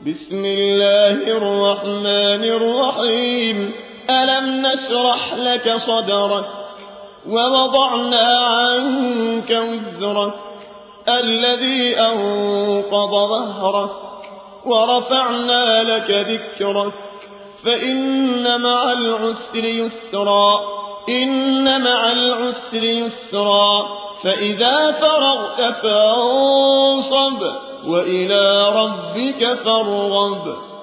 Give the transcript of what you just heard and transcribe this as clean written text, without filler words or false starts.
بسم الله الرحمن الرحيم. ألم نشرح لك صدرك ووضعنا عنك وزرك الذي أنقض ظهرك ورفعنا لك ذكرك فإن مع العسر يسرا إن مع العسر يسرا فإذا فرغت فانصب وإلى ربك فارغب.